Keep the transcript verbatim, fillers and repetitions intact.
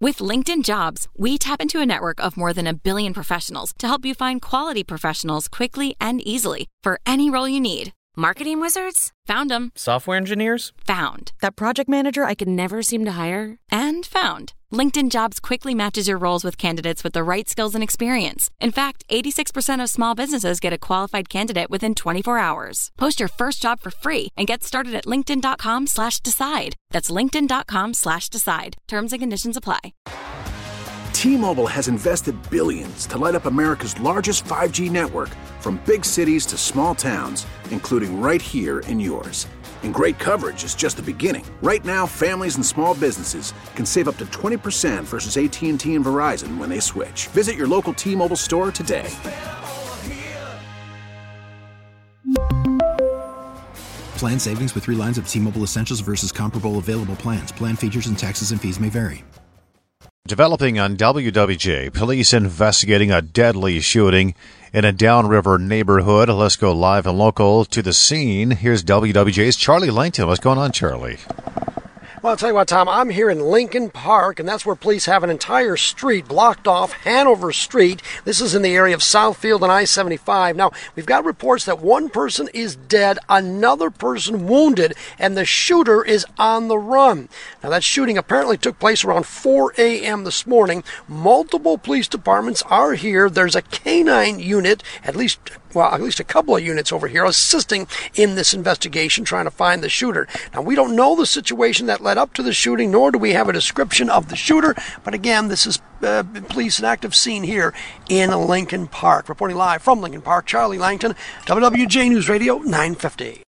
With LinkedIn Jobs, we tap into a network of more than a billion professionals to help you find quality professionals quickly and easily for any role you need. Marketing wizards? Found them. Software engineers? Found. That project manager I could never seem to hire? And found. LinkedIn Jobs quickly matches your roles with candidates with the right skills and experience. In fact, eighty-six percent of small businesses get a qualified candidate within twenty-four hours. Post your first job for free and get started at linkedin.com slash decide. That's linkedin.com slash decide. Terms and conditions apply. T-Mobile has invested billions to light up America's largest five G network, from big cities to small towns, including right here in yours. And great coverage is just the beginning. Right now, families and small businesses can save up to twenty percent versus A T and T and Verizon when they switch. Visit your local T-Mobile store today. Plan savings with three lines of T-Mobile Essentials versus comparable available plans. Plan features and taxes and fees may vary. Developing on W W J, police investigating a deadly shooting in a downriver neighborhood. Let's go live and local to the scene. Here's W W J's Charlie Langton. What's going on, Charlie? Well, I'll tell you what, Tom, I'm here in Lincoln Park, and that's where police have an entire street blocked off, Hanover Street. This is in the area of Southfield and I seventy-five. Now, we've got reports that one person is dead, another person wounded, and the shooter is on the run. Now, that shooting apparently took place around four a.m. this morning. Multiple police departments are here. There's a canine unit, at least well, at least a couple of units over here assisting in this investigation, trying to find the shooter. Now, we don't know the situation that led up to the shooting, nor do we have a description of the shooter. But again, this is uh, police an active scene here in Lincoln Park. Reporting live from Lincoln Park, Charlie Langton, W W J News Radio nine fifty.